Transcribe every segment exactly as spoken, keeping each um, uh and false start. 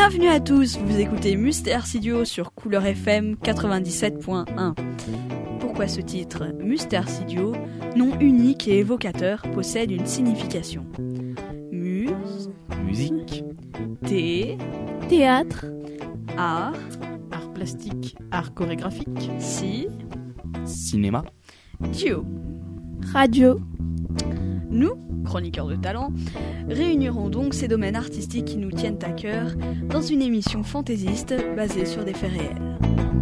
Bienvenue à tous, vous écoutez Mystère Studio sur Couleur F M quatre-vingt-dix-sept point un. Pourquoi ce titre ? Mystère Studio, nom unique et évocateur, possède une signification. Muse, musique, thé, théâtre, art, art plastique, art chorégraphique, si, cinéma, duo. radio. Nous, chroniqueurs de talent, réunirons donc ces domaines artistiques qui nous tiennent à cœur dans une émission fantaisiste basée sur des faits réels.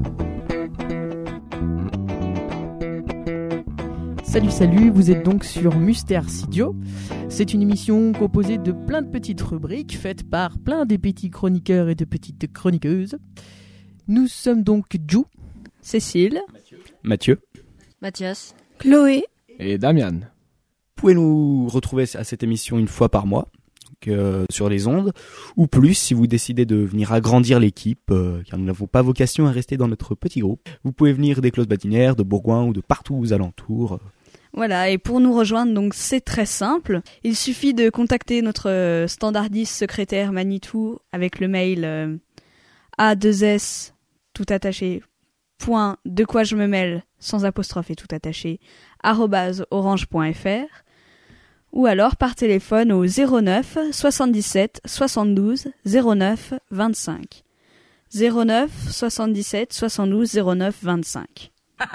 Salut salut, vous êtes donc sur Mystère Studio. C'est une émission composée de plein de petites rubriques faites par plein de petits chroniqueurs et de petites chroniqueuses. Nous sommes donc Jou, Cécile, Mathieu, Mathias, Chloé et Damian. Vous pouvez nous retrouver à cette émission une fois par mois, donc, euh, sur les ondes, ou plus si vous décidez de venir agrandir l'équipe, euh, car nous n'avons pas vocation à rester dans notre petit groupe. Vous pouvez venir des Clos-Badinières, de Bourgoin ou de partout aux alentours. Voilà, et pour nous rejoindre, donc c'est très simple. Il suffit de contacter notre standardiste secrétaire Manitou avec le mail euh, a deux s tout attaché point de quoi je me mêle sans apostrophe et tout attaché arobase orange point f r ou alors par téléphone au zéro neuf soixante-dix-sept soixante-douze zéro neuf vingt-cinq zéro neuf soixante-dix-sept soixante-douze zéro neuf vingt-cinq.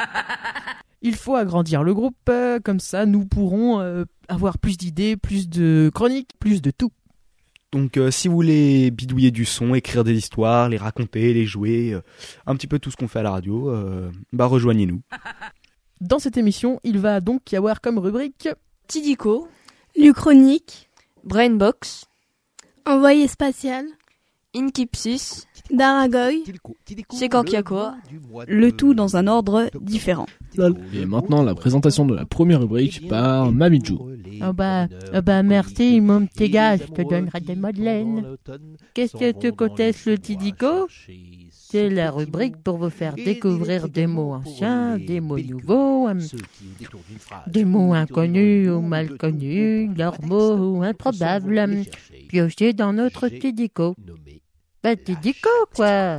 il faut agrandir le groupe, euh, comme ça nous pourrons euh, avoir plus d'idées, plus de chroniques, plus de tout. Donc euh, si vous voulez bidouiller du son, écrire des histoires, les raconter, les jouer, euh, un petit peu tout ce qu'on fait à la radio, euh, bah rejoignez-nous. Dans cette émission, il va donc y avoir comme rubrique Tidico, Luchronique, Brainbox, envoyé spatial, Inkipsis, Daragoy, Sekankiako, Le tout dans un ordre différent. Et maintenant, la présentation de la première rubrique par Mamidjou. Oh bah, oh bah merci mon petit gars, je te donnerai des madeleines. Qu'est-ce que tu contestes le Tidico ? C'est la rubrique pour vous faire découvrir des mots anciens, des mots nouveaux, euh, des mots inconnus ou mal connus, normaux ou improbables, euh, piochés dans notre Tidico. Bah Tidico quoi.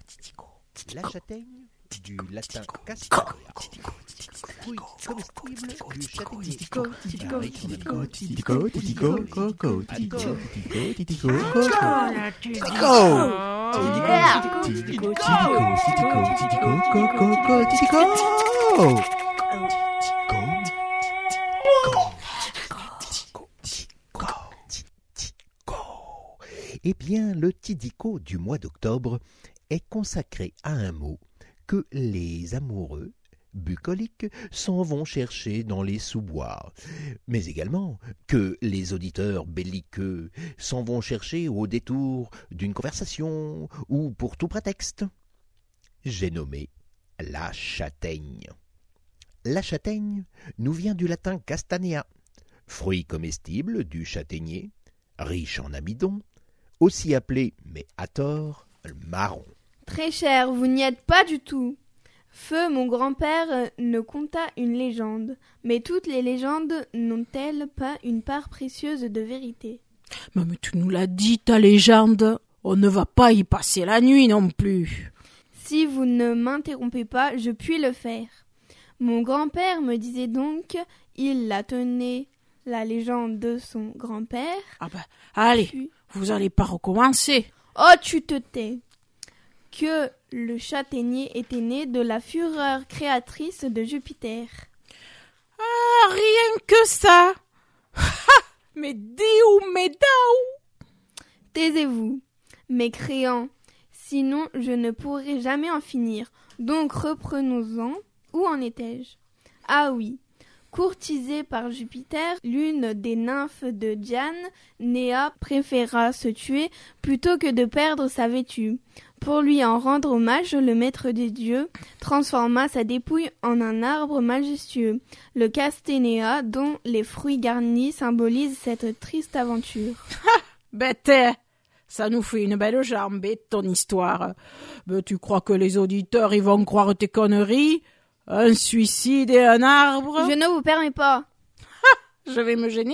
La châtaigne, du latin castor, fruit comestible du châtaignier. Tidico, tidico, tidico, tidico, tidico, coco, tidico, tidico, tidico, tidico, tidico, tidico, tidico, coco, tidico. Eh bien, le Tidico du mois d'octobre est consacré à un mot que les amoureux bucoliques s'en vont chercher dans les sous-bois, mais également que les auditeurs belliqueux s'en vont chercher au détour d'une conversation ou pour tout prétexte. J'ai nommé la châtaigne. La châtaigne nous vient du latin castanea, fruit comestible du châtaignier, riche en amidon, aussi appelé, mais à tort, le marron. Très cher, vous n'y êtes pas du tout. Feu, mon grand-père, ne conta une légende, mais toutes les légendes n'ont-elles pas une part précieuse de vérité ? Mais, mais tu nous l'as dit, ta légende. On ne va pas y passer la nuit non plus. Si vous ne m'interrompez pas, je puis le faire. Mon grand-père me disait donc, il la tenait, la légende de son grand-père. Ah ben, allez, puis... vous allez pas recommencer. Oh, tu te tais. Que le châtaignier était né de la fureur créatrice de Jupiter. Ah, rien que ça. Mais diou, mais daou. Taisez-vous, mécréants, sinon je ne pourrai jamais en finir. Donc reprenons-en. Où en étais-je ? Ah oui. Courtisée par Jupiter, l'une des nymphes de Diane, Néa, préféra se tuer plutôt que de perdre sa vêtue. Pour lui en rendre hommage, le maître des dieux transforma sa dépouille en un arbre majestueux, le casténéa, dont les fruits garnis symbolisent cette triste aventure. Ha ! Bête, ça nous fait une belle jambette, ton histoire. Mais tu crois que les auditeurs, ils vont croire tes conneries ? Un suicide et un arbre ? Je ne vous permets pas. Ha ! Je vais me gêner ?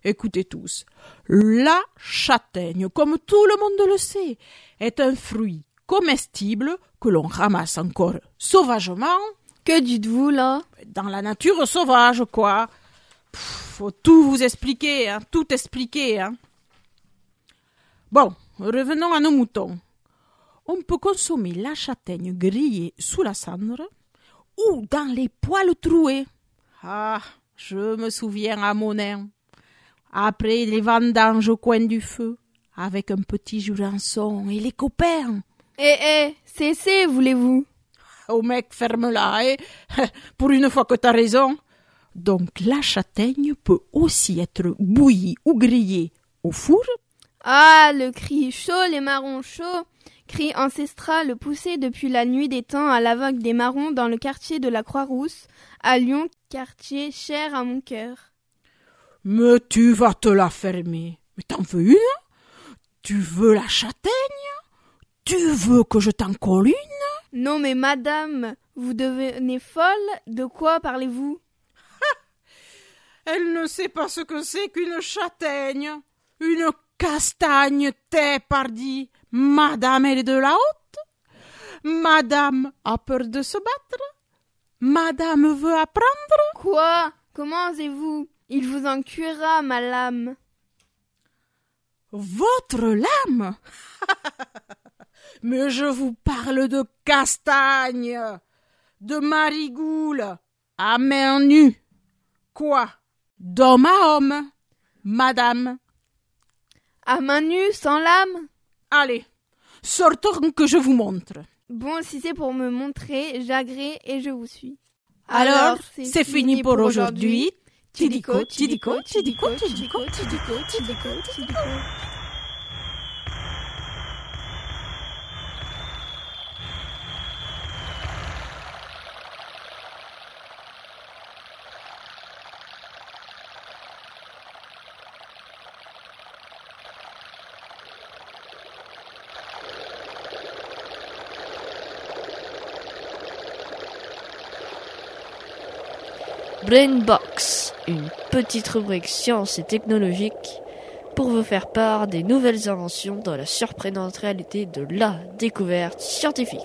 Écoutez tous, la châtaigne, comme tout le monde le sait, est un fruit comestible que l'on ramasse encore sauvagement. Que dites-vous là? Dans la nature sauvage, quoi. Pff, faut tout vous expliquer, hein, tout expliquer. Hein. Bon, revenons à nos moutons. On peut consommer la châtaigne grillée sous la cendre ou dans les poêles trouées. Ah, je me souviens à Monin, après les vendanges au coin du feu, avec un petit jurançon et les copains. Eh, eh, cessez, voulez-vous? Oh mec, ferme-la, eh. Pour une fois que t'as raison. Donc la châtaigne peut aussi être bouillie ou grillée au four. Ah, le cri chaud, les marrons chauds. Cri ancestral poussé depuis la nuit des temps à la vague des marrons dans le quartier de la Croix-Rousse, à Lyon, quartier cher à mon cœur. Mais tu vas te la fermer. Mais t'en veux une? Tu veux la châtaigne? Tu veux que je t'en colle une? Non mais madame, vous devenez folle? De quoi parlez-vous? Elle ne sait pas ce que c'est qu'une châtaigne. Une castagne, t'es pardi. Madame, elle est de la haute. Madame a peur de se battre. Madame veut apprendre. Quoi? Comment osez-vous? Il vous en cuira, ma lame. Votre lame? Mais je vous parle de castagne, de marigoule, à main nue. Quoi? D'homme à homme, madame. À main nue, sans lame? Allez, sortons que je vous montre. Bon, si c'est pour me montrer, j'agrée et je vous suis. Alors, Alors c'est, c'est fini, fini pour aujourd'hui. Tidico, tidico, tidico, tidico, tidico, tidico, tidico. Brainbox, une petite rubrique science et technologique pour vous faire part des nouvelles inventions dans la surprenante réalité de la découverte scientifique.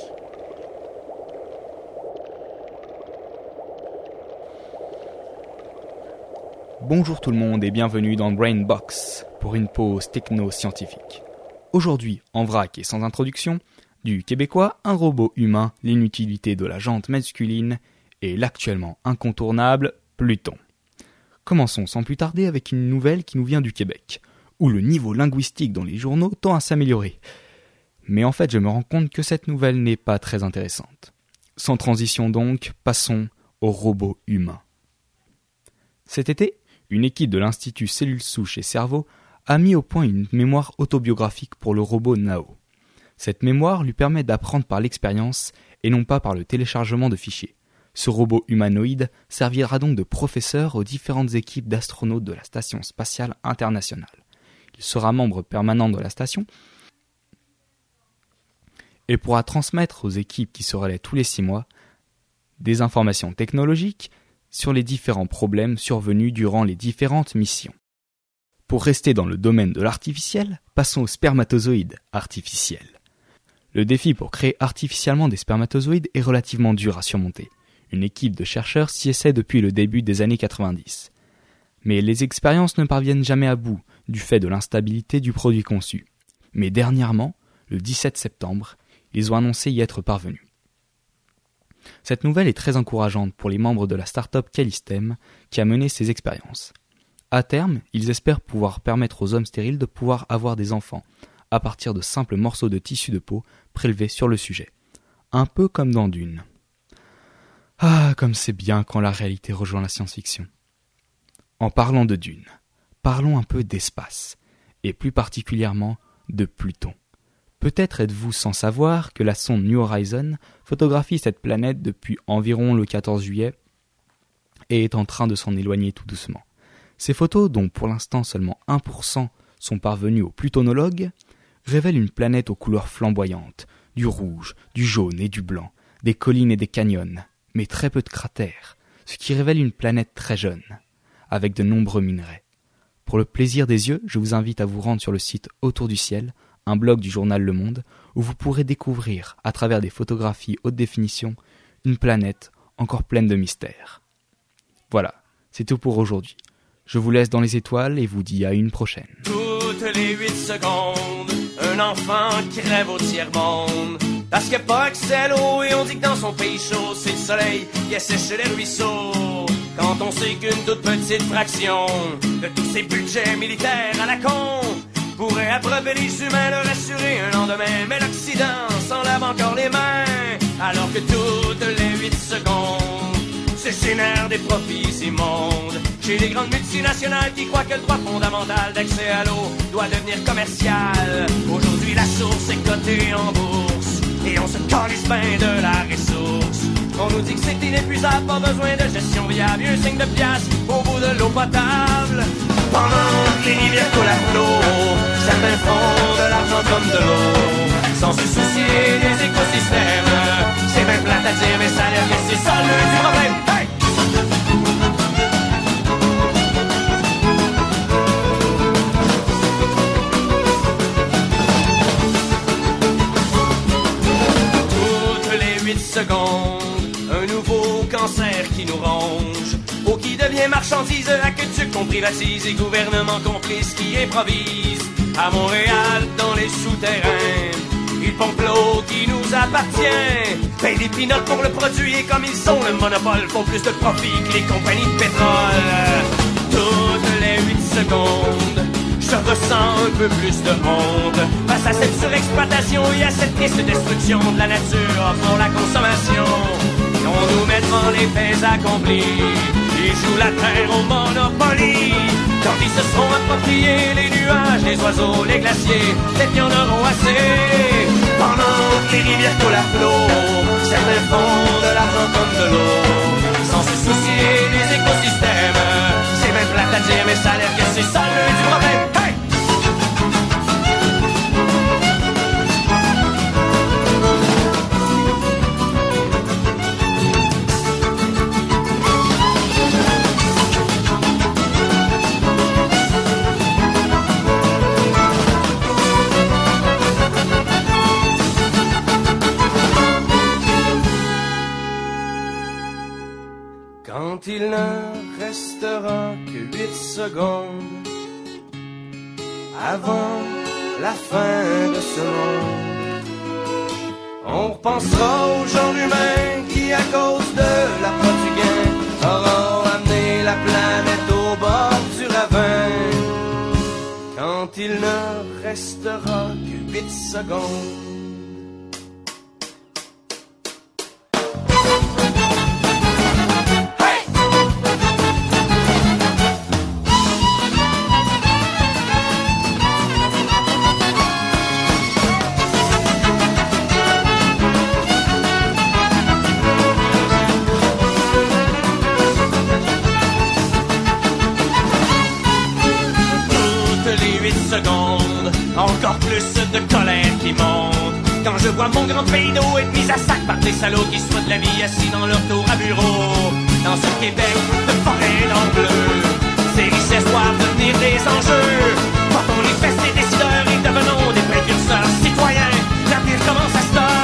Bonjour tout le monde et bienvenue dans Brainbox pour une pause techno-scientifique. Aujourd'hui, en vrac et sans introduction, du québécois, un robot humain, l'inutilité de la jante masculine et l'actuellement incontournable Pluton. Commençons sans plus tarder avec une nouvelle qui nous vient du Québec, où le niveau linguistique dans les journaux tend à s'améliorer. Mais en fait, je me rends compte que cette nouvelle n'est pas très intéressante. Sans transition donc, passons au robot humain. Cet été, une équipe de l'Institut Cellules Souches et Cerveau a mis au point une mémoire autobiographique pour le robot Nao. Cette mémoire lui permet d'apprendre par l'expérience et non pas par le téléchargement de fichiers. Ce robot humanoïde servira donc de professeur aux différentes équipes d'astronautes de la Station spatiale internationale. Il sera membre permanent de la station et pourra transmettre aux équipes qui se relaient tous les six mois des informations technologiques sur les différents problèmes survenus durant les différentes missions. Pour rester dans le domaine de l'artificiel, passons aux spermatozoïdes artificiels. Le défi pour créer artificiellement des spermatozoïdes est relativement dur à surmonter. Une équipe de chercheurs s'y essaie depuis le début des années quatre-vingt-dix. Mais les expériences ne parviennent jamais à bout, du fait de l'instabilité du produit conçu. Mais dernièrement, le dix-sept septembre, ils ont annoncé y être parvenus. Cette nouvelle est très encourageante pour les membres de la start-up Callistem qui a mené ces expériences. À terme, ils espèrent pouvoir permettre aux hommes stériles de pouvoir avoir des enfants, à partir de simples morceaux de tissu de peau prélevés sur le sujet. Un peu comme dans Dune. Ah, comme c'est bien quand la réalité rejoint la science-fiction. En parlant de Dune, parlons un peu d'espace, et plus particulièrement de Pluton. Peut-être êtes-vous sans savoir que la sonde New Horizons photographie cette planète depuis environ le quatorze juillet et est en train de s'en éloigner tout doucement. Ces photos, dont pour l'instant seulement un pour cent sont parvenues aux plutonologues, révèlent une planète aux couleurs flamboyantes, du rouge, du jaune et du blanc, des collines et des canyons, mais très peu de cratères, ce qui révèle une planète très jeune, avec de nombreux minerais. Pour le plaisir des yeux, je vous invite à vous rendre sur le site Autour du ciel, un blog du journal Le Monde, où vous pourrez découvrir, à travers des photographies haute définition, une planète encore pleine de mystères. Voilà, c'est tout pour aujourd'hui. Je vous laisse dans les étoiles et vous dis à une prochaine. Toutes les huit secondes, un enfant crève au tiers-monde. Parce qu'il n'y a pas accès à l'eau et on dit que dans son pays chaud, c'est le soleil qui assèche les ruisseaux. Quand on sait qu'une toute petite fraction de tous ces budgets militaires à la con pourrait abreuver les humains, leur assurer un lendemain. Mais l'Occident s'en lave encore les mains, alors que toutes les huit secondes se génèrent des profits immondes chez les grandes multinationales qui croient que le droit fondamental d'accès à l'eau doit devenir commercial. Aujourd'hui la source est cotée en bourse et on se calisse bien de la ressource. On nous dit que c'est inépuisable, pas besoin de gestion viable, un signe de piastre au bout de l'eau potable. Pendant que les rivières coulent à flot, certains font de l'argent comme de l'eau, sans se soucier des écosystèmes. C'est bien plate à dire, mais ça a l'air que c'est ça le du problème. Hey! Toutes les huit secondes, un nouveau cancer qui nous ronge, ou qui devient marchandise, aqueduc qu'on privatise et gouvernement complice qui improvise. À Montréal, dans les souterrains, ils pompent l'eau qui nous appartient. Paye des pinottes pour le produit et comme ils sont le monopole, font plus de profit que les compagnies de pétrole. Toutes les huit secondes, je ressens un peu plus de honte face à cette surexploitation et à cette triste destruction de la nature pour la consommation. On nous met devant les faits accomplis, ils jouent la terre au Monopoly. Quand ils se seront appropriés les nuages, les oiseaux, les glaciers, peut-être qu'il y en auront assez. Pendant que les rivières coulent à flot, certains font de l'argent comme de l'eau, sans se soucier des écosystèmes. C'est même plate à dire, mais ça a l'air que c'est ça le du problème. Hey! Quand il ne restera que huit secondes avant la fin de ce monde, on repensera au genre humain qui, à cause de la du gain, auront amené la planète au bord du ravin. Quand il ne restera que huit secondes. Encore plus de colère qui monte quand je vois mon grand pays d'eau être mis à sac par des salauds qui souhaitent la vie assis dans leur tour à bureau. Dans ce Québec de forêt dans bleu, ces richesses doivent devenir des enjeux. Quand on les fait ces décideurs et devenons des précurseurs citoyens, l'avenir commence à se tordre.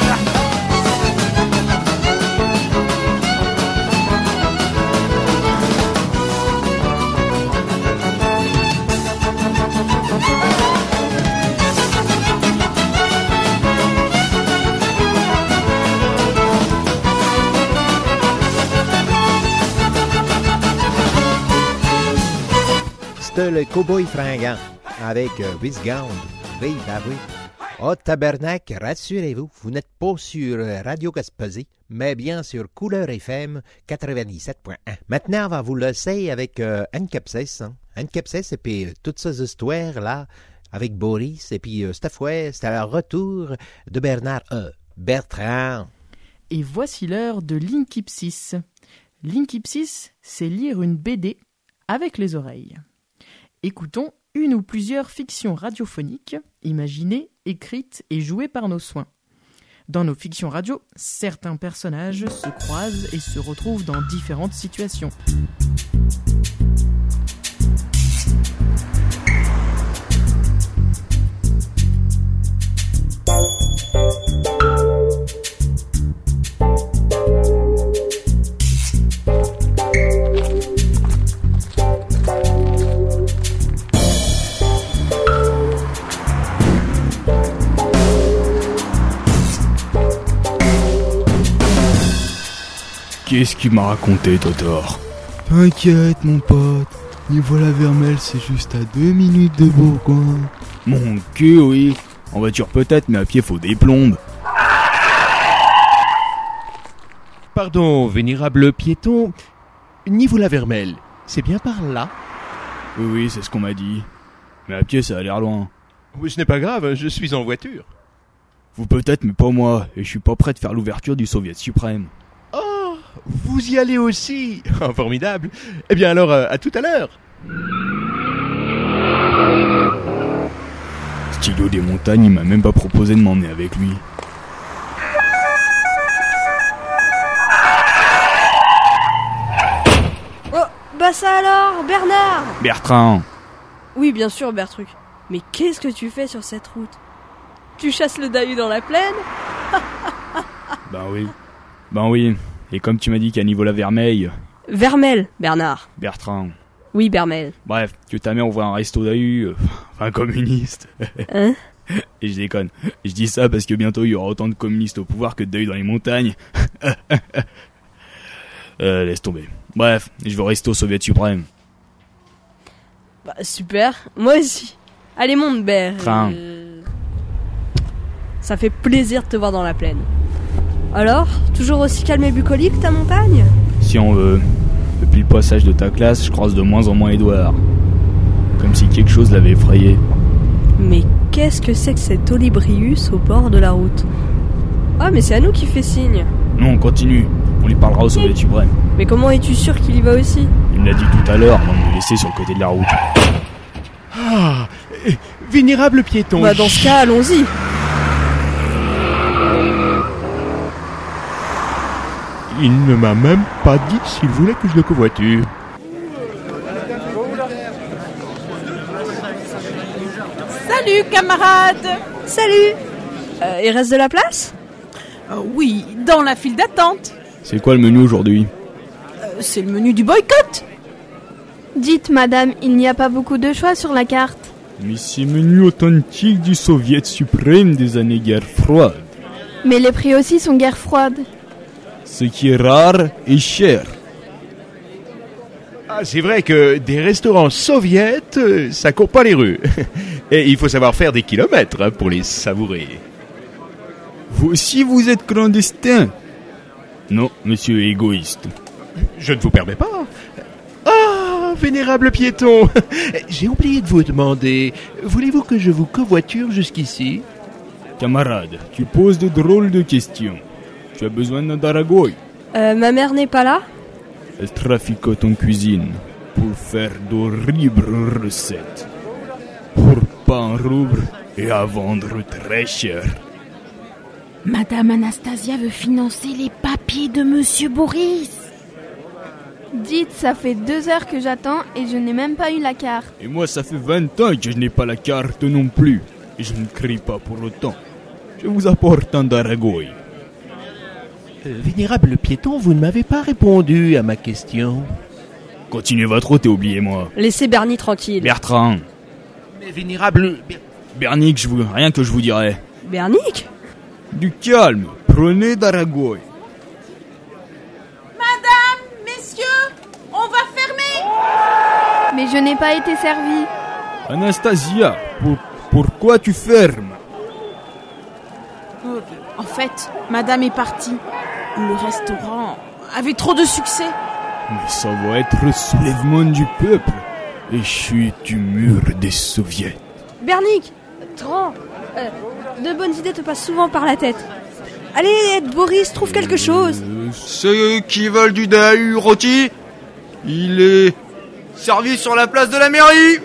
C'était le Cowboy Fringant avec euh, Wisgand. Oui, ben oui. Oh, tabernacle, rassurez-vous, vous n'êtes pas sur Radio Gaspésie, mais bien sur Couleur F M quatre-vingt-dix-sept point un. Maintenant, on va vous laisser avec euh, Anne Capsès. Hein? Anne Capsès, et puis euh, toutes ces histoires-là, avec Boris, et puis euh, cette fois, c'était le retour de Bernard E. Bertrand. Et voici l'heure de Linkipsis. Linkipsis, c'est lire une B D avec les oreilles. Écoutons une ou plusieurs fictions radiophoniques, imaginées, écrites et jouées par nos soins. Dans nos fictions radio, certains personnages se croisent et se retrouvent dans différentes situations. Qu'est-ce qu'il m'a raconté, Totor? T'inquiète, mon pote. Niveau-la-Vermelle, c'est juste à deux minutes de Bourgoin. Mon cul, oui. En voiture peut-être, mais à pied, faut des plombes. Pardon, vénérable piéton. Niveau-la-Vermelle, c'est bien par là? Oui, oui, c'est ce qu'on m'a dit. Mais à pied, ça a l'air loin. Oui, ce n'est pas grave, je suis en voiture. Vous peut-être, mais pas moi. Et je suis pas prêt de faire l'ouverture du Soviet suprême. Oh, vous y allez aussi? Oh, formidable. Eh bien alors, euh, à tout à l'heure. Stylo des montagnes, il m'a même pas proposé de m'emmener avec lui. Oh, bah ça alors, Bernard! Bertrand! Oui, bien sûr, Bertruc. Mais qu'est-ce que tu fais sur cette route? Tu chasses le Dahu dans la plaine? Ben oui. Ben oui. Et comme tu m'as dit qu'à niveau la Vermeille... Vermelle, Bernard. Bertrand. Oui, Bermel. Bref, que ta mère ouvre un resto Dahu, euh, enfin communiste. Hein? Et je déconne. Je dis ça parce que bientôt il y aura autant de communistes au pouvoir que de Dahu dans les montagnes. euh, laisse tomber. Bref, je vais au resto Soviet suprême. Bah super, moi aussi. Allez monte, Ber. Euh... Ça fait plaisir de te voir dans la plaine. Alors, toujours aussi calme et bucolique ta montagne? Si on veut. Depuis le passage de ta classe, je croise de moins en moins Édouard. Comme si quelque chose l'avait effrayé. Mais qu'est-ce que c'est que cet Olibrius au bord de la route? Ah, mais c'est à nous qui fait signe. Non, continue. On lui parlera au Soviet suprême. Mais comment es-tu sûr qu'il y va aussi? Il me l'a dit tout à l'heure, avant de me laisser sur le côté de la route. Ah, vénérable piéton. Bah dans ce cas, allons-y. Il ne m'a même pas dit s'il voulait que je le covoiture. Salut, camarades. Salut. Euh, il reste de la place? euh, Oui, dans la file d'attente. C'est quoi le menu aujourd'hui? euh, C'est le menu du boycott. Dites, madame, il n'y a pas beaucoup de choix sur la carte. Mais c'est menu authentique du Soviet suprême des années guerre froide. Mais les prix aussi sont guerre froide. Ce qui est rare et cher. Ah, c'est vrai que des restaurants soviétiques, ça court pas les rues. Et il faut savoir faire des kilomètres pour les savourer. Vous aussi vous êtes clandestin? Non, monsieur est égoïste. Je ne vous permets pas. Ah, vénérable piéton. J'ai oublié de vous demander, voulez-vous que je vous covoiture jusqu'ici? Camarade, tu poses de drôles de questions. Tu as besoin d'un daragoy. Euh, ma mère n'est pas là? Elle traficote en cuisine pour faire d'horribles recettes. Pour pas en rouble et à vendre très cher. Madame Anastasia veut financer les papiers de Monsieur Boris. Dites, ça fait deux heures que j'attends et je n'ai même pas eu la carte. Et moi, ça fait vingt ans que je n'ai pas la carte non plus. Et je ne crie pas pour autant. Je vous apporte un daragoy. Euh, vénérable piéton, vous ne m'avez pas répondu à ma question. Continuez votre route et oubliez-moi. Laissez Bernie tranquille. Bertrand. Mais vénérable... Bernick, je vous... rien que je vous dirai. Bernick? Du calme, prenez daragoy. Madame, messieurs, on va fermer. Mais je n'ai pas été servie. Anastasia, pour... pourquoi tu fermes? En fait, madame est partie. Le restaurant avait trop de succès. Mais ça va être le soulèvement du peuple et chute du mur des soviets. Bernick, Tran, euh, de bonnes idées te passent souvent par la tête. Allez, Boris, trouve quelque chose. Euh, ceux qui veulent du Dahu rôti, il est servi sur la place de la mairie.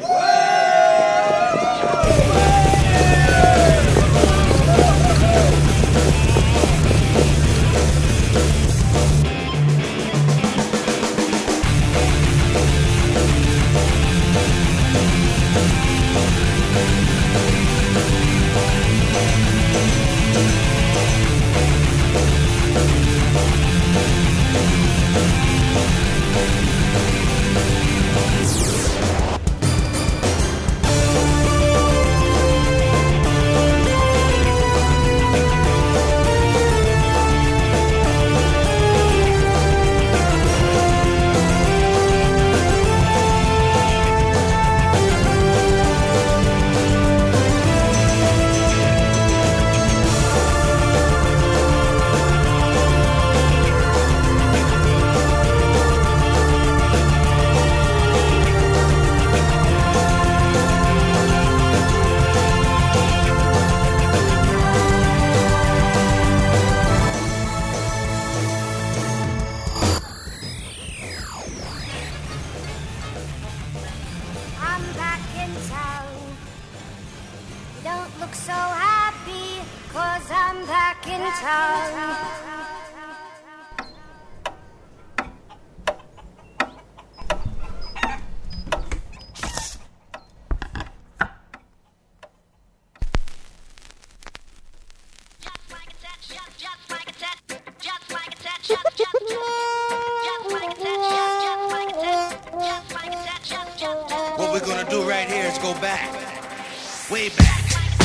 we're gonna do right here is go back, way back.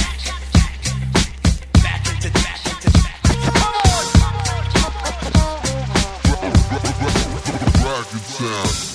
Back into, back into, back. Come on! Rocket sound.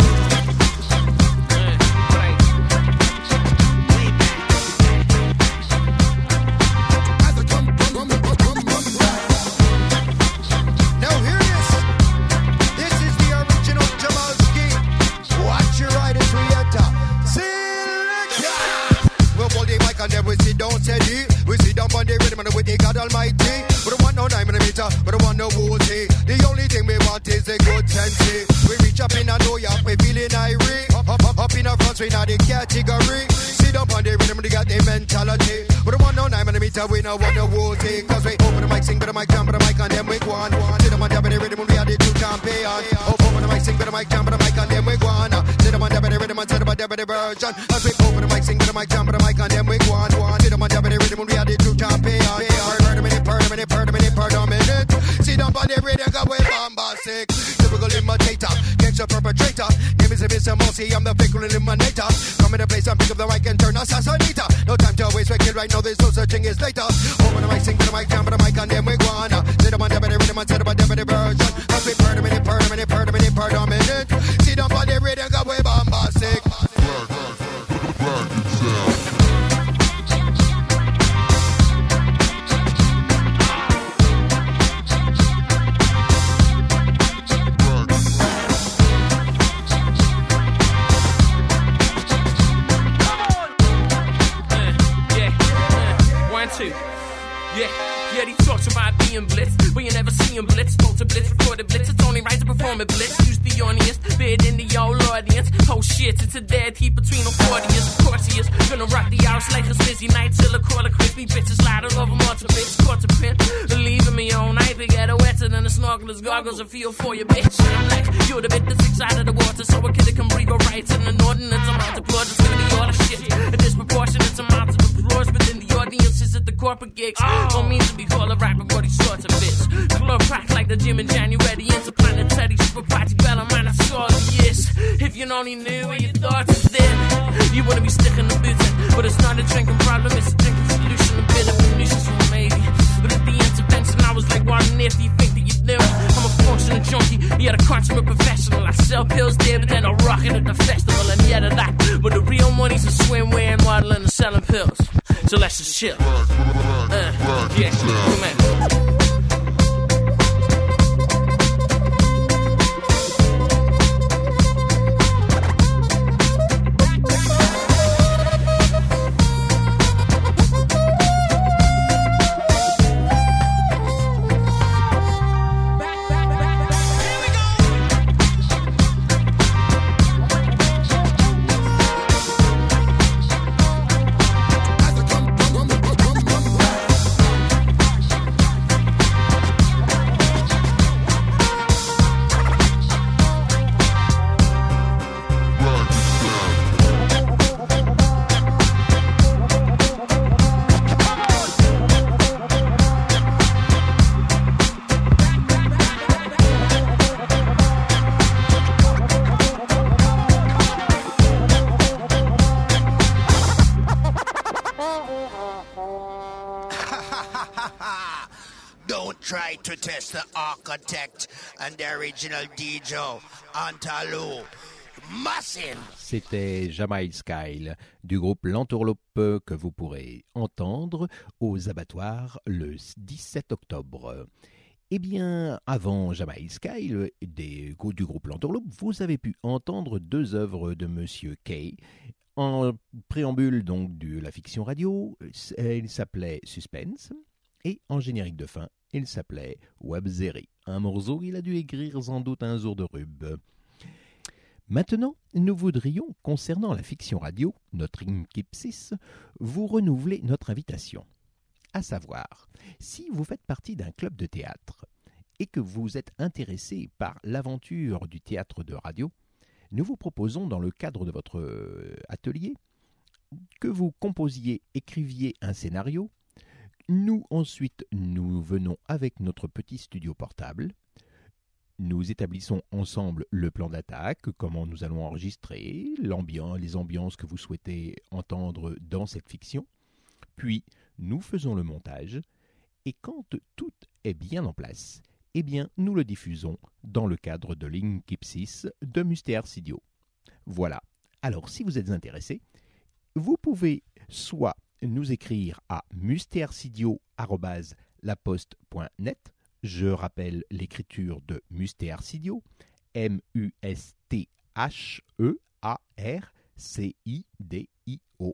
And then we sit down steady. We sit down on the rhythm and with the God Almighty. We don't want no nine millimeter, we don't want no woozy. The only thing we want is the good sense. We reach up in a New York, we feeling irate. Up, up, up, up in our front, we not the category. Sit down on the rhythm, we got the mentality. We don't want no nine millimeter, we don't want no woozy. Cause we open the mic, sing, but the mic, jump, but the mic, and then we go on. Sit down on the rhythm, we are the two champions. Open the mic, sing, but the mic, jump, but the mic, and then we go on. Sit down on the rhythm, and sit down on the version. As we open the mic, sing, but the mic, jump, but the mic, and then we go on. Sit down on the rhythm, we are the two champions. Per minute, per minute, per minute, per minute. Sit down on the rhythm, go with bombastic. Typical imitator, gangster perpetrator. Name is Mister Mossy, I'm the fickle eliminator. Come in the place and pick up the mic and turn assassinator. No time to waste, we kill right now, there's no such thing as later. Open the mic, sing with the mic, jump with the mic, and then we go on. Sit down on the rhythm, and sit down on the version. As we per minute, per minute, per minute, per minute. Sit down on the rhythm, go with bombastic. Two. Yeah, yeah, he talks about being blitzed, but you never see him blitz. Told to blitz, recorded blitz, it's only right to perform a blitz. Use the audience, bid in the old audience. Oh shit, it's a dead heat between them forty years. Of course he is, gonna rock the house like a busy night till a quarter crispy bitches louder over multiple bits. Caught to pin, leaving me all night. They get wetter than the snorkelers, gargles, a feel for your bitch. And I'm like, you're the bit that's inside of the water, so a kid can breathe alright. And an ordinance amount of blood, it's gonna be all the shit. A disproportionate amount of applause, but then the audience is at the corporate gigs. Oh. Don't mean to be called a rapper, but these sorts of bits. Club crack like the gym in January. Interplanetary, super party, bella, man, that's all it is. If you only knew where your thoughts is then, you wouldn't be sticking the boots in. But it's not a drinking problem, it's a drinking solution. A bit of munitions for maybe. But at the intervention, I was like, what on earth do you think that you do? I'm a functional junkie, yet a consummate professional. I sell pills there, but then I rock it at the festival. And yet of that, but the real money's in swimwear, modeling, and selling pills. So let's just chill. Uh, yeah, come on. To test the architect and the original D J Antalo Massin. C'était Jamaïque Kyle du groupe L'Entourloupe que vous pourrez entendre aux abattoirs le dix-sept octobre. Eh bien, avant Jamaïque Kyle des, du groupe L'Entourloupe, vous avez pu entendre deux œuvres de Monsieur Kay. En préambule donc de la fiction radio, il s'appelait Suspense. Et en générique de fin, il s'appelait Webzeri, un morceau qu'il a dû écrire sans doute un jour de rube. Maintenant, nous voudrions, concernant la fiction radio, notre équipe six, vous renouveler notre invitation. À savoir, si vous faites partie d'un club de théâtre et que vous êtes intéressé par l'aventure du théâtre de radio, nous vous proposons dans le cadre de votre atelier que vous composiez, écriviez un scénario. Nous, ensuite, nous venons avec notre petit studio portable. nous établissons ensemble le plan d'attaque, comment nous allons enregistrer, l'ambiance, les ambiances que vous souhaitez entendre dans cette fiction. Puis, nous faisons le montage. Et quand tout est bien en place, eh bien, nous le diffusons dans le cadre de l'Inkipsis de Mystère Studio. Voilà. Alors, si vous êtes intéressé, vous pouvez soit nous écrire à mustèresidio arobase laposte point net. Je rappelle l'écriture de Mystère Studio, M U S T H E A R C I D I O.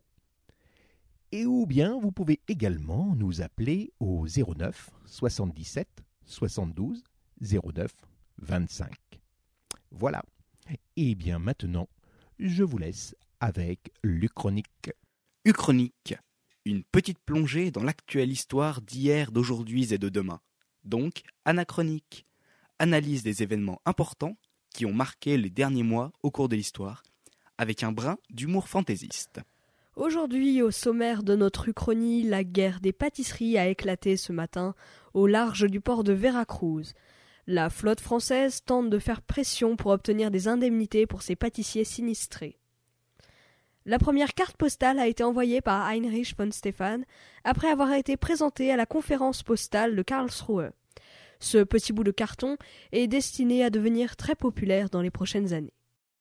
Et ou bien vous pouvez également nous appeler au zéro neuf soixante-dix-sept soixante-douze zéro neuf vingt-cinq. Voilà. Et bien maintenant, je vous laisse avec l'Uchronique. Uchronique, une petite plongée dans l'actuelle histoire d'hier, d'aujourd'hui et de demain. Donc, anachronique, analyse des événements importants qui ont marqué les derniers mois au cours de l'histoire, avec un brin d'humour fantaisiste. Aujourd'hui, au sommaire de notre Uchronie, la guerre des pâtisseries a éclaté ce matin au large du port de Veracruz. La flotte française tente de faire pression pour obtenir des indemnités pour ses pâtissiers sinistrés. La première carte postale a été envoyée par Heinrich von Stephan après avoir été présentée à la conférence postale de Karlsruhe. Ce petit bout de carton est destiné à devenir très populaire dans les prochaines années.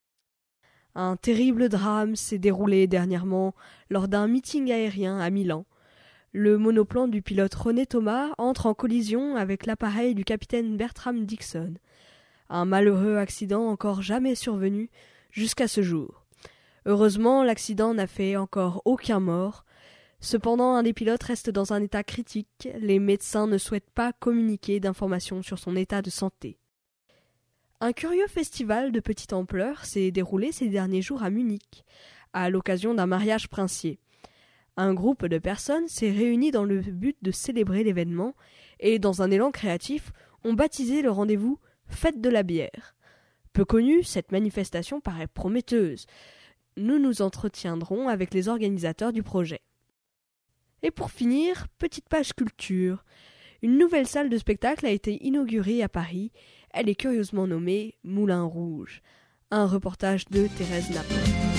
Un terrible drame s'est déroulé dernièrement lors d'un meeting aérien à Milan. Le monoplan du pilote René Thomas entre en collision avec l'appareil du capitaine Bertram Dixon. Un malheureux accident encore jamais survenu jusqu'à ce jour. Heureusement, l'accident n'a fait encore aucun mort. Cependant, un des pilotes reste dans un état critique. Les médecins ne souhaitent pas communiquer d'informations sur son état de santé. Un curieux festival de petite ampleur s'est déroulé ces derniers jours à Munich, à l'occasion d'un mariage princier. Un groupe de personnes s'est réuni dans le but de célébrer l'événement et, dans un élan créatif, ont baptisé le rendez-vous « Fête de la bière ». Peu connue, cette manifestation paraît prometteuse. Nous nous entretiendrons avec les organisateurs du projet. Et pour finir, petite page culture. Une nouvelle salle de spectacle a été inaugurée à Paris. Elle est curieusement nommée Moulin Rouge. Un reportage de Thérèse Napper.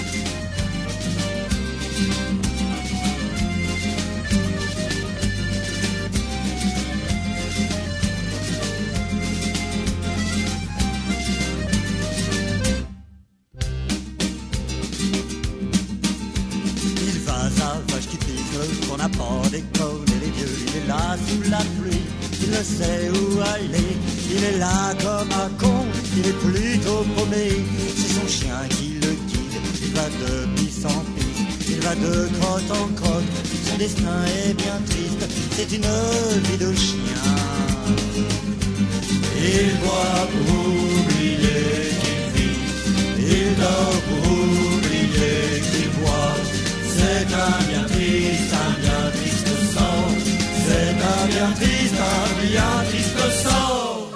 Qu'on n'a pas d'école et les vieux, il est là sous la pluie, il ne sait où aller, il est là comme un con, il est plutôt paumé, c'est son chien qui le guide, il va de pisse en pisse, il va de crotte en crotte, son destin est bien triste, c'est une vie de chien. Il boit pour oublier qu'il vit, il dort pour oublier qu'il boit. C'est un bien triste, un bien triste sort. C'est un bien triste, un bien triste sort.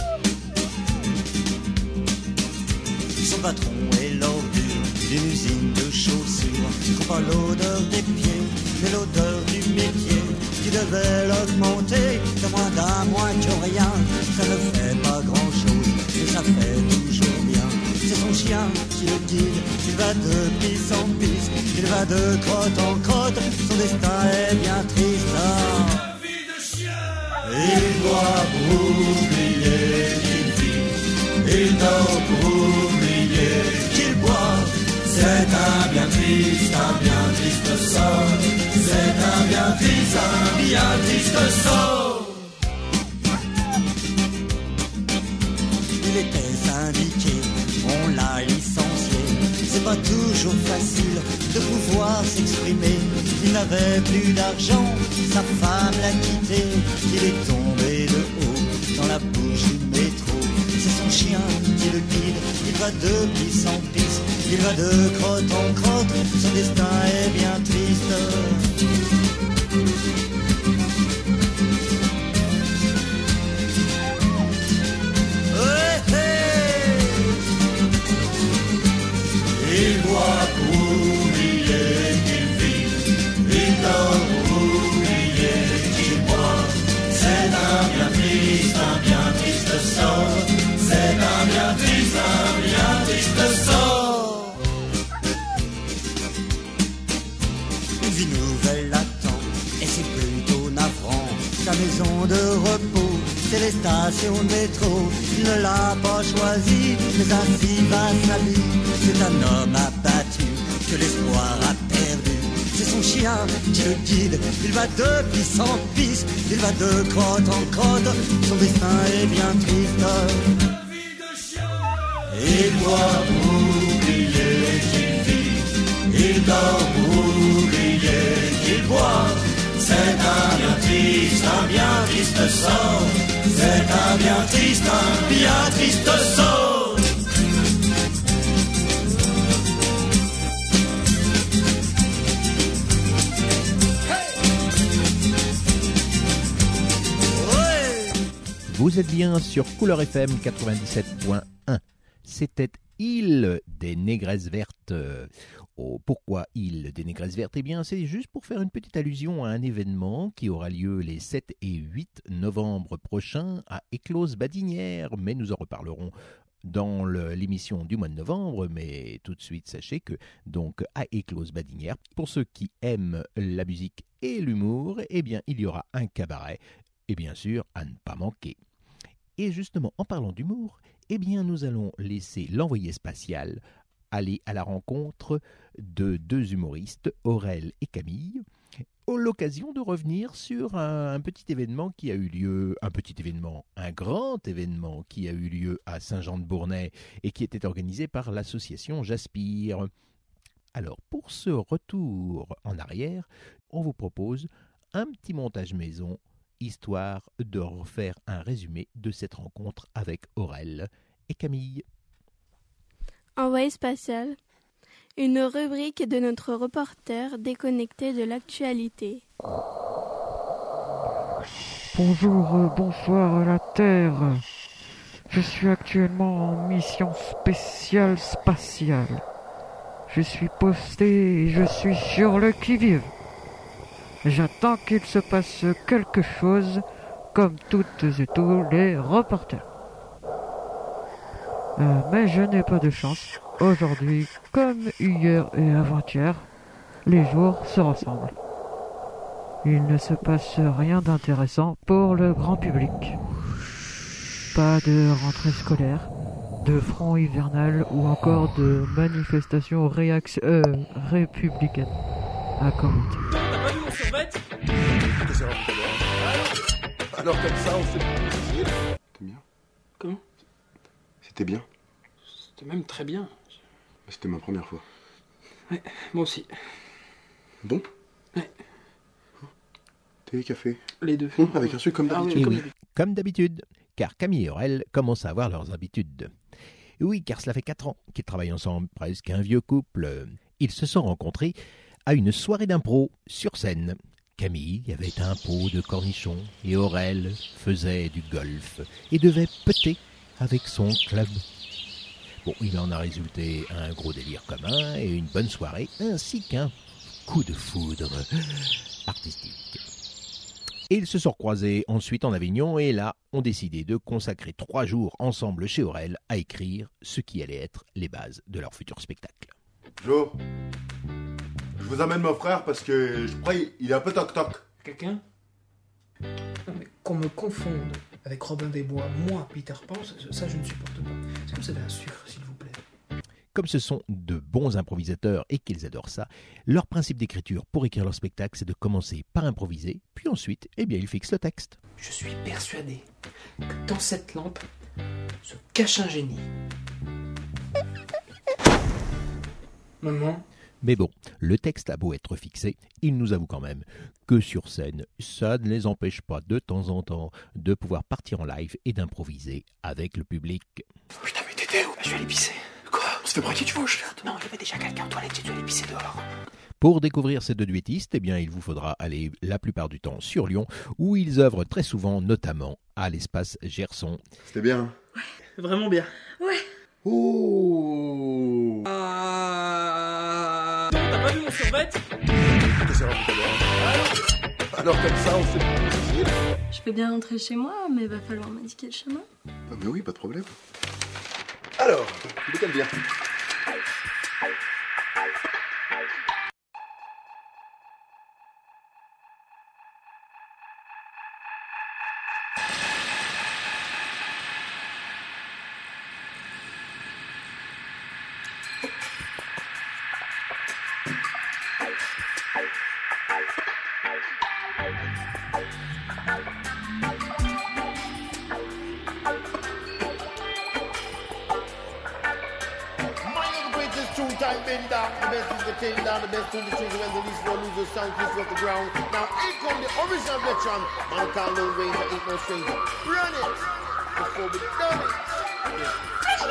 Son patron est l'ordure d'une usine de chaussures. Qu'on pas l'odeur des pieds, mais l'odeur du métier qui devait l'augmenter de moins d'un mois que rien. Ça ne fait pas grand chose, mais ça fait toujours bien. C'est son chien qui le guide, il va de pisse en pisse, il va de crotte en crotte, son destin est bien triste. Hein. Vie de chien. Il doit pour oublier qu'il vit, il dort pour oublier qu'il boit. C'est un bien triste, un bien triste sort. C'est un bien triste, un bien triste sort. Il était syndiqué, on l'a licencié. C'est pas toujours facile de pouvoir s'exprimer. Il n'avait plus d'argent, sa femme l'a quitté. Il est tombé de haut dans la bouche du métro. C'est son chien qui le guide, il va de pisse en pisse, il va de crotte en crotte, son destin est bien triste. Il boit pour oublier qu'il vit, il dort pour oublier qu'il boit. C'est un bien triste, un bien triste sort. C'est bien triste, un bien triste sort. Une vie nouvelle attend, et c'est plutôt navrant. Sa maison de repos, c'est les stations de métro. Il ne l'a pas choisi, mais ainsi va sa vie. C'est un homme abattu, que l'espoir a perdu. C'est son chien qui le guide, il va de pisse en pisse, il va de crotte en crotte, son destin est bien triste. Il doit oublier qu'il vit, il dort pour oublier qu'il boit. C'est un bien triste, un bien triste sort. C'est un bien triste, un bien triste sort. Vous êtes bien sur Couleur F M quatre-vingt-dix-sept point un. C'était Île des Négresses Vertes. Oh, pourquoi Île des Négresses Vertes? Eh bien, c'est juste pour faire une petite allusion à un événement qui aura lieu les sept et huit novembre prochains à Éclose-Badinières. Mais nous en reparlerons dans le, l'émission du mois de novembre. Mais tout de suite, sachez que, donc, à Éclose-Badinières, pour ceux qui aiment la musique et l'humour, eh bien, il y aura un cabaret. Et bien sûr, à ne pas manquer. Et justement, en parlant d'humour, eh bien, nous allons laisser l'envoyé spatial aller à la rencontre de deux humoristes, Aurel et Camille, à l'occasion de revenir sur un, un petit événement qui a eu lieu, un petit événement, un grand événement qui a eu lieu à Saint-Jean-de-Bournay et qui était organisé par l'association Jaspire. Alors, pour ce retour en arrière, on vous propose un petit montage maison, histoire de refaire un résumé de cette rencontre avec Aurel et Camille. Envoyé spatial, une rubrique de notre reporter déconnecté de l'actualité. Bonjour, euh, bonsoir la Terre. Je suis actuellement en mission spéciale spatiale. Je suis posté et je suis sur le qui-vive. J'attends qu'il se passe quelque chose, comme toutes et tous les reporters. Euh, mais je n'ai pas de chance. Aujourd'hui, comme hier et avant-hier, les jours se ressemblent. Il ne se passe rien d'intéressant pour le grand public. Pas de rentrée scolaire, de front hivernal ou encore de manifestations réac- euh, républicaines à commenter. T'as pas vu mon survêt? Alors comme ça, on fait... C'était bien. Comment? C'était bien. C'était même très bien. C'était ma première fois. Ouais, moi aussi. Bon? Ouais. Thé et café? Les deux. Mmh, avec un sucre comme d'habitude. Ah oui, comme d'habitude. Comme d'habitude, car Camille et Aurel commencent à avoir leurs habitudes. Oui, car cela fait quatre ans qu'ils travaillent ensemble, presque un vieux couple. Ils se sont rencontrés à une soirée d'impro sur scène. Camille avait un pot de cornichons et Aurel faisait du golf et devait peter avec son club. Bon, il en a résulté un gros délire commun et une bonne soirée, ainsi qu'un coup de foudre artistique. Et ils se sont croisés ensuite en Avignon et là, ont décidé de consacrer trois jours ensemble chez Aurel à écrire ce qui allait être les bases de leur futur spectacle. Jo, je vous amène mon frère parce que je crois qu'il est un peu toc-toc. Quelqu'un? Non mais qu'on me confonde avec Robin des Bois, moi, Peter Pan, ça, ça je ne supporte pas. Est-ce que vous avez un sucre, s'il vous plaît? Comme ce sont de bons improvisateurs et qu'ils adorent ça, leur principe d'écriture pour écrire leur spectacle, c'est de commencer par improviser, puis ensuite, eh bien, ils fixent le texte. Je suis persuadé que dans cette lampe se cache un génie. Maman? Mais bon, le texte a beau être fixé, ils nous avouent quand même que sur scène, ça ne les empêche pas de temps en temps de pouvoir partir en live et d'improviser avec le public. Putain, mais t'étais où? Je vais aller pisser. Quoi? On se fait braquer, tu vois où je flotte? Non, il y avait déjà quelqu'un aux toilettes, j'ai dû aller pisser dehors. Pour découvrir ces deux duettistes, eh bien, il vous faudra aller la plupart du temps sur Lyon, où ils œuvrent très souvent, notamment à l'espace Gerson. C'était bien. Ouais, vraiment bien. Ouais. Oh. Ah. T'as pas vu mon survêt? Alors comme ça, on fait... Je peux bien rentrer chez moi, mais va falloir m'indiquer le chemin. Ah mais oui, pas de problème. Alors, lequel bien? Down the best tune, the tunes when the least one lose the sound, kiss off the ground. Now here come the original veteran, man called Lone Ranger, ain't no stranger. Run it before we done it. Yeah.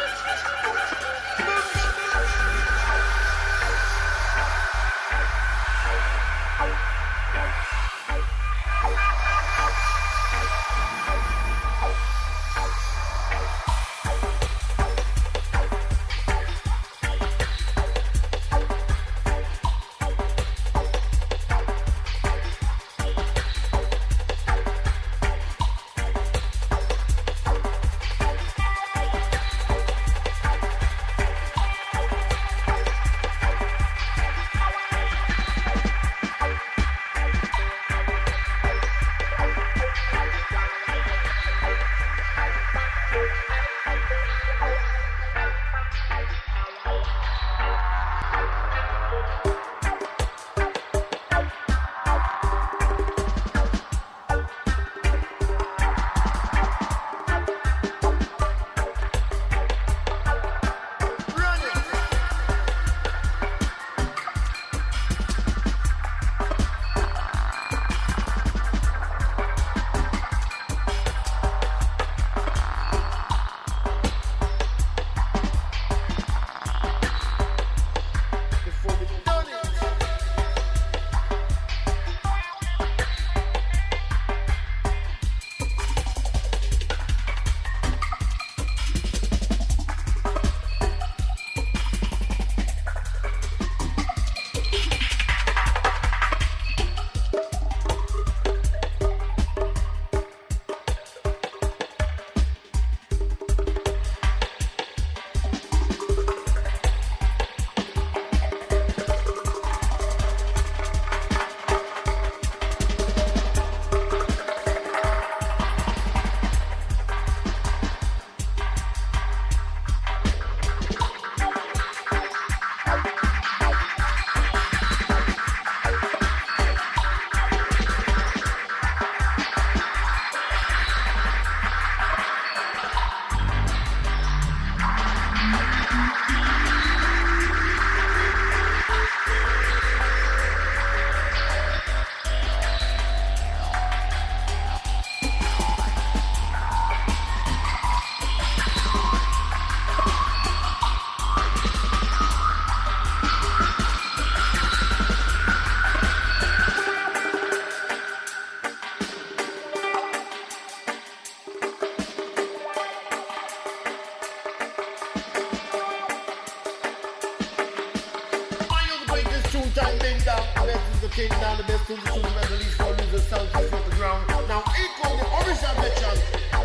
king down the best to the tune and the least one lose the sound kiss off the ground. Now equal the original veteran.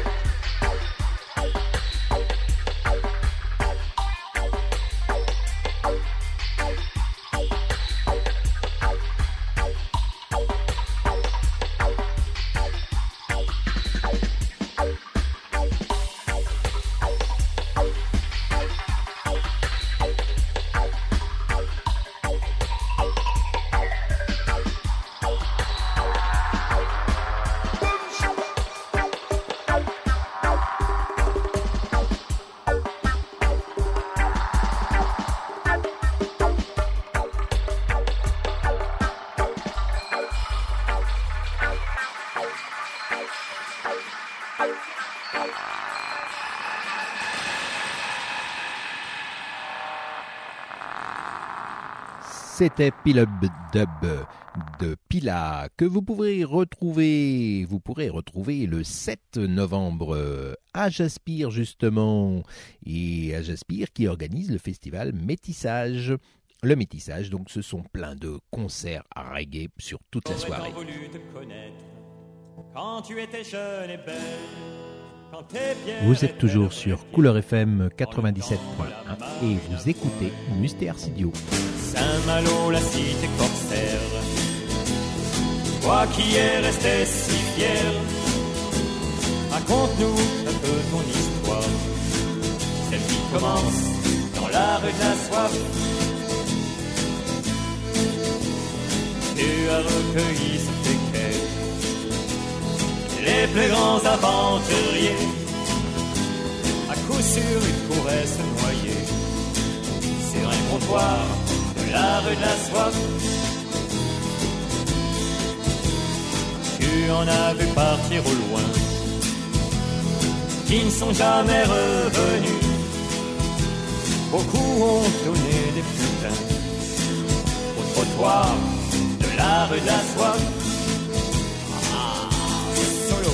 C'était Pilub Dub de Pila que vous pourrez retrouver, vous pourrez retrouver le sept novembre à Jaspire justement, et à Jaspire qui organise le festival Métissage. Le Métissage, donc ce sont plein de concerts à reggae sur toute la soirée. J'aurais tant voulu te connaître quand tu étais jeune et belle. Vous êtes toujours sur Couleur F M quatre-vingt-dix-sept point un et vous écoutez Mystère Studio. Saint-Malo, la cité corsaire, toi qui es resté si fier, raconte-nous un peu ton histoire, celle qui commence dans la rue de la soif. Tu as recueilli sur tes quais les plus grands aventuriers, à coup sûr ils pourraient se noyer sur un comptoir de la rue de la soif. Tu en as vu partir au loin, qui ne sont jamais revenus. Beaucoup ont donné des putains au trottoir de la rue de la soif. Ah, solo.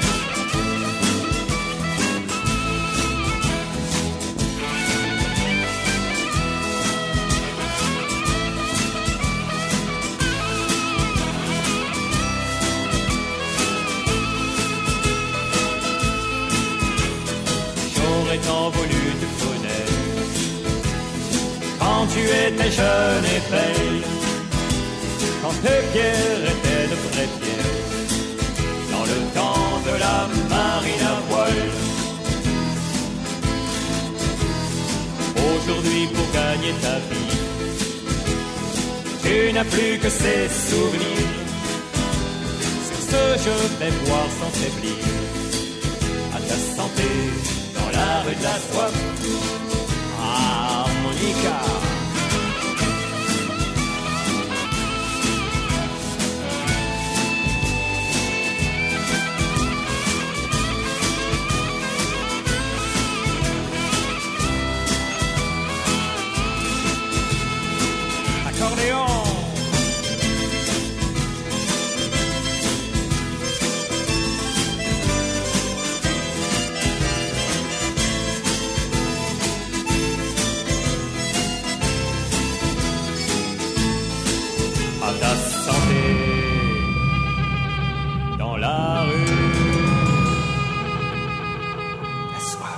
J'aurais tant voulu te connaître quand tu étais jeune et belle, quand tes pierres étaient de vraies pierres, dans le temps de la marine à voile. Aujourd'hui, pour gagner ta vie, tu n'as plus que ces souvenirs. Sur ce, je vais boire sans faiblir à ta santé dans la rue de la soif. Ah, Monica. Accordéon. À ta santé dans la rue, la soif.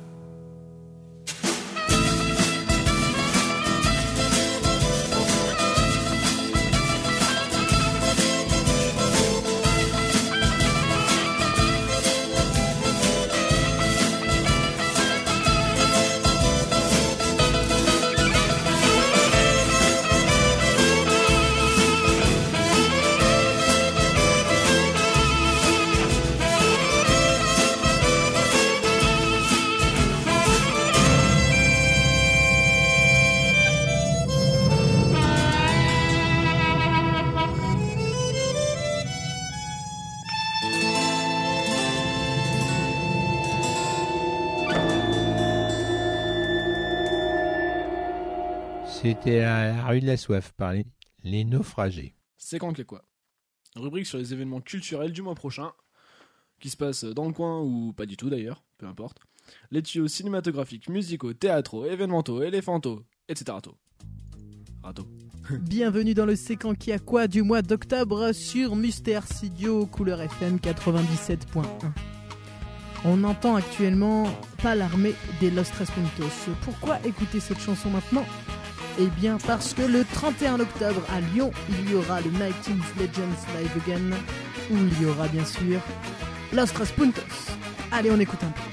C'était à la rue de la soif par les, les naufragés. C'est quand que quoi. Rubrique sur les événements culturels du mois prochain, qui se passent dans le coin ou pas du tout d'ailleurs, peu importe. Les tuyaux cinématographiques, musicaux, théâtraux, événementaux, éléphantaux, et cetera. Rato. Bienvenue dans le Séquent qui a quoi du mois d'octobre sur Mystère Studio, Couleur F M quatre-vingt-dix-sept point un. On entend actuellement pas l'armée des Los Tres Puntos. Pourquoi écouter cette chanson maintenant ? Eh bien parce que le trente et un octobre à Lyon, il y aura le nineties Legends Live Again, où il y aura bien sûr Los Tres Puntos. Allez, on écoute un peu.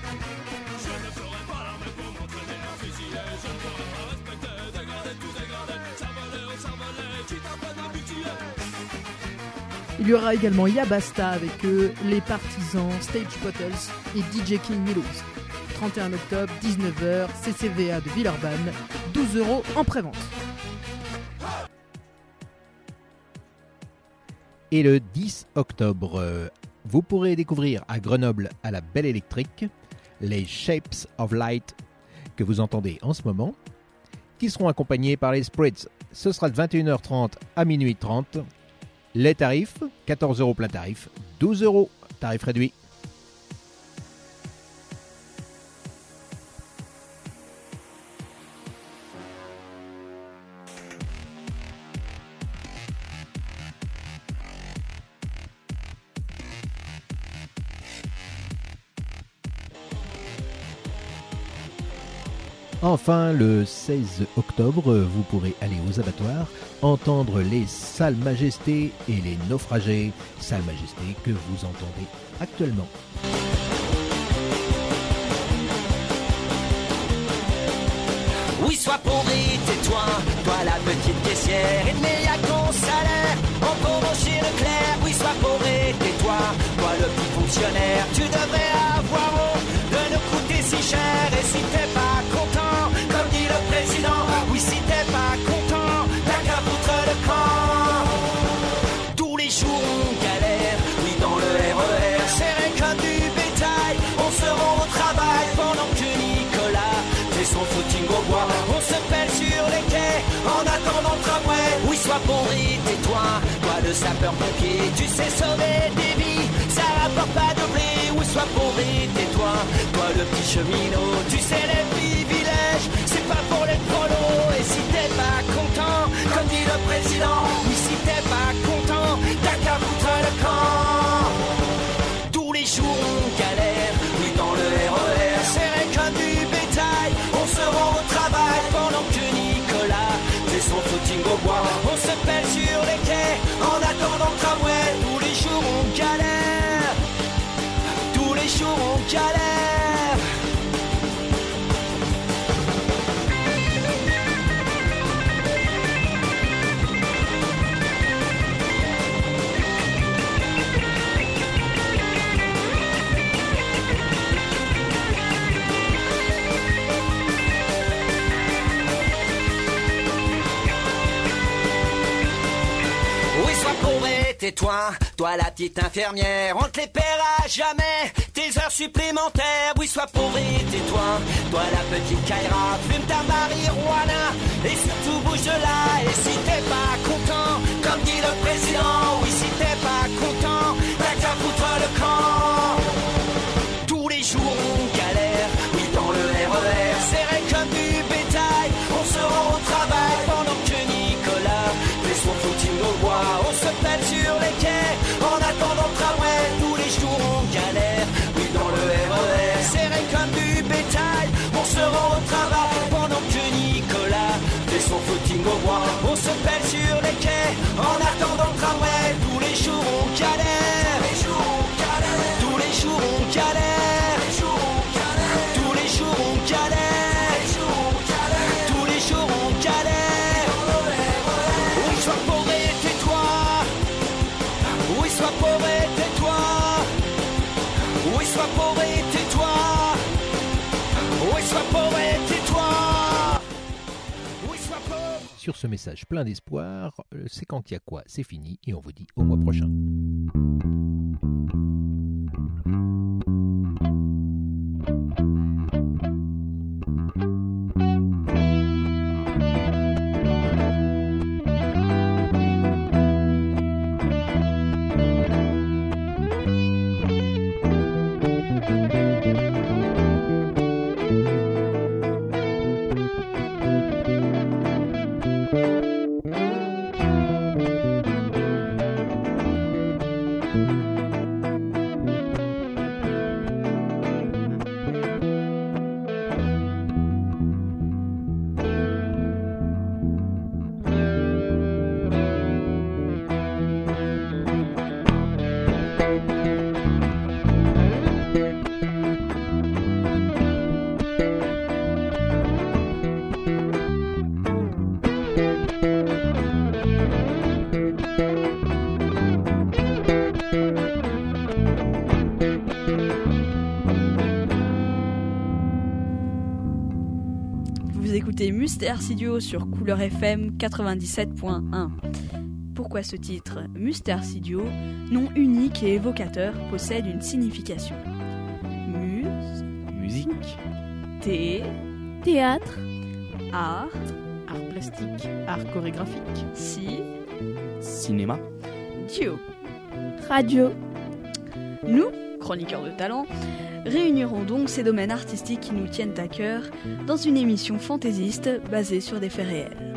Il y aura également Yabasta avec eux, les Partisans, Stage Bottles et D J King Milos. trente et un octobre, dix-neuf heures, C C V A de Villeurbanne, douze euros en prévente. Et le dix octobre, vous pourrez découvrir à Grenoble, à la Belle Électrique, les Shapes of Light que vous entendez en ce moment, qui seront accompagnés par les Spreads. Ce sera de vingt et une heures trente à minuit trente. Les tarifs, quatorze euros plein tarif, douze euros tarif réduit. Enfin, le seize octobre, vous pourrez aller aux abattoirs, entendre les Salles Majestés et les Naufragés, Salles Majestés que vous entendez actuellement. Oui, sois pauvre et tais-toi, toi la petite caissière, il n'y a qu'un salaire, en pauvre chez Leclerc. Oui, sois pauvre et tais-toi, toi le petit fonctionnaire, tu devrais avoir honte de nous coûter si cher. Et si t'es pas content, comme dit le président, oui, si t'es pas content, t'as qu'à foutre le camp. Tous les jours on galère, oui, dans le R E R, serré comme du bétail, on se rend au travail pendant que Nicolas fait son footing au bois. On se pèle sur les quais en attendant le tramway. Oui, sois pauvre et tais-toi, toi le sapeur-pompier, tu sais sauver des vies, ça rapporte pas de blé. Oui, sois pauvre et tais-toi, toi le petit cheminot, tu sais les privilèges, c'est pas pour les prolos. Et si t'es pas content, comme dit le président, oui, si t'es pas content, t'as qu'à foutre le camp. Tous les jours on galère, oui, dans le R E R, serré comme du bétail, on se rend au travail pendant que Nicolas fait son footing au bois. On se pèle sur les quais en attendant le tramway. Tous les jours on galère, tous les jours on galère. Tais-toi, toi la petite infirmière, on te les paiera jamais, tes heures supplémentaires. Oui, sois pauvre et tais-toi, toi la petite Kaira, fume ta marijuana et surtout bouge de là. Et si t'es pas content, comme dit le président, oui, si t'es pas content, t'as qu'à foutre le camp. Tous les jours on galère, oui, dans le R E R, serré comme du bétail, on se rend au travail pendant que Nicolas fait son footing au bois. On se pèle sur les quais en attendant le tramway. Tous les jours on galère, oui, dans le R E R, serré comme du bétail, on se rend au travail pendant que Nicolas fait son footing au bois. On se pèle sur les quais en attendant le tramway. Tous les jours on galère, tous les jours on galère, tous les jours on galère, tous les jours on galère. Oui, sois pauvre et tais-toi, oui, sois pauvre et tais-toi, oui, sois pauvre et tais-toi, oui, sois pauvre et tais-toi, oui, sois pauvre. Sur ce message plein d'espoir, euh, c'est quand il y a quoi, c'est fini et on vous dit au mois prochain. Mustère Studio sur Couleur F M quatre-vingt-dix-sept point un. Pourquoi ce titre? Mustère Studio, nom unique et évocateur, possède une signification. Mus, musique, thé, théâtre, art, art plastique, art chorégraphique, si, cinéma, dio, radio. Nous, chroniqueurs de talent, réunirons donc ces domaines artistiques qui nous tiennent à cœur dans une émission fantaisiste basée sur des faits réels.